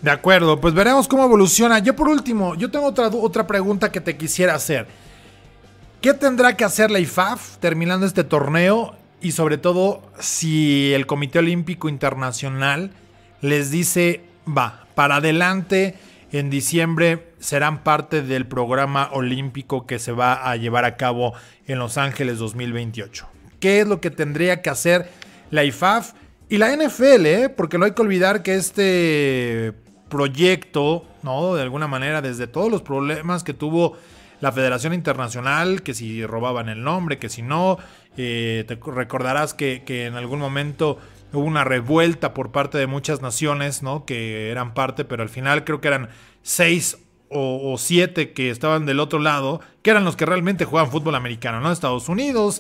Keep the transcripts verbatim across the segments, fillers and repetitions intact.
De acuerdo, pues veremos cómo evoluciona. Yo por último, yo tengo otra, otra pregunta que te quisiera hacer. ¿Qué tendrá que hacer la I F A F terminando este torneo? Y sobre todo, si el Comité Olímpico Internacional les dice, va, para adelante, en diciembre serán parte del programa olímpico que se va a llevar a cabo en Los Ángeles dos mil veintiocho. ¿Qué es lo que tendría que hacer la I F A F y la N F L? ¿eh? Porque no hay que olvidar que este proyecto, ¿no? De alguna manera, desde todos los problemas que tuvo la Federación Internacional, que si robaban el nombre, que si no, eh, te recordarás que, que en algún momento hubo una revuelta por parte de muchas naciones, ¿no? Que eran parte, pero al final creo que eran seis o, o siete que estaban del otro lado, que eran los que realmente jugaban fútbol americano, ¿no? Estados Unidos,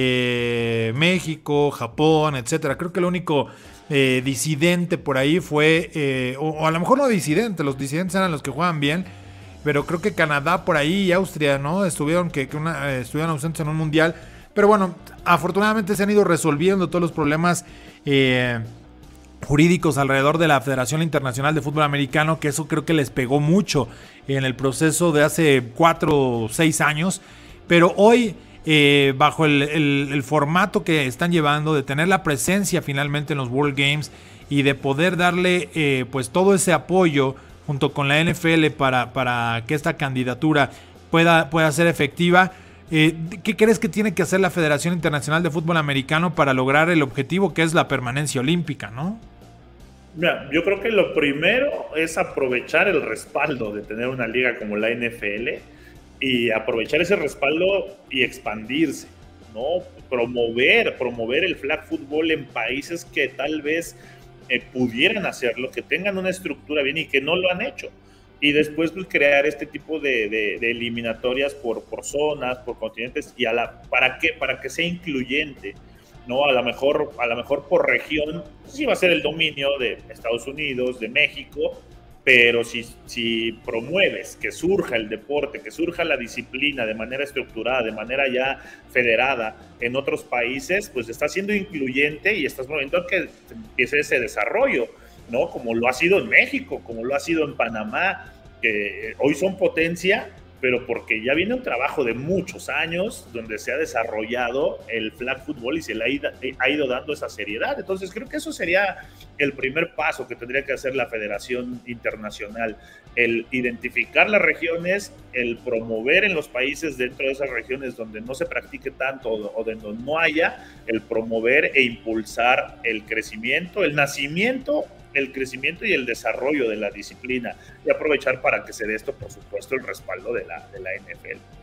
eh, México, Japón, etcétera. Creo que el único eh, disidente por ahí fue, eh, o, o a lo mejor no disidente, los disidentes eran los que jugaban bien, pero creo que Canadá por ahí y Austria, ¿no? Estuvieron, que, que una, eh, estuvieron ausentes en un mundial. Pero bueno, afortunadamente se han ido resolviendo todos los problemas eh, jurídicos alrededor de la Federación Internacional de Fútbol Americano, que eso creo que les pegó mucho en el proceso de hace cuatro o seis años. Pero hoy, eh, bajo el, el, el formato que están llevando, de tener la presencia finalmente en los World Games y de poder darle eh, pues todo ese apoyo junto con la N F L para, para que esta candidatura pueda, pueda ser efectiva. Eh, ¿Qué crees que tiene que hacer la Federación Internacional de Fútbol Americano para lograr el objetivo que es la permanencia olímpica, ¿no? Mira, yo creo que lo primero es aprovechar el respaldo de tener una liga como la N F L y aprovechar ese respaldo y expandirse, ¿no? Promover, promover el flag football en países que tal vez eh, pudieran hacerlo, que tengan una estructura bien y que no lo han hecho. Y después pues, crear este tipo de, de, de eliminatorias por, por zonas, por continentes, y a la, ¿para qué? Para que sea incluyente, ¿no? A lo mejor, a lo mejor por región, sí va a ser el dominio de Estados Unidos, de México, pero si, si promueves que surja el deporte, que surja la disciplina de manera estructurada, de manera ya federada en otros países, pues está siendo incluyente y estás moviendo a que empiece ese desarrollo, ¿no? Como lo ha sido en México, como lo ha sido en Panamá, que hoy son potencia, pero porque ya viene un trabajo de muchos años donde se ha desarrollado el flag football y se le ha ido, ha ido dando esa seriedad. Entonces creo que eso sería el primer paso que tendría que hacer la Federación Internacional, el identificar las regiones, el promover en los países dentro de esas regiones donde no se practique tanto o donde no haya, el promover e impulsar el crecimiento, el nacimiento, el crecimiento y el desarrollo de la disciplina, y aprovechar para que se dé esto, por supuesto, el respaldo de la, de la N F L.